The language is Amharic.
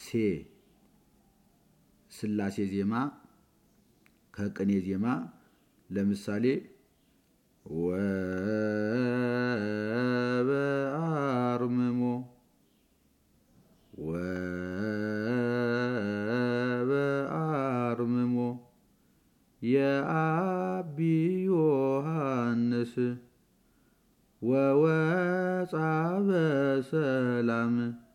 ስላሴ ዜማ ከቅኔ ዜማ ለምሳሌ ወበአርምሞ ወበአርምሞ የአቢ ዮሐንስ ወወፃ በሰላም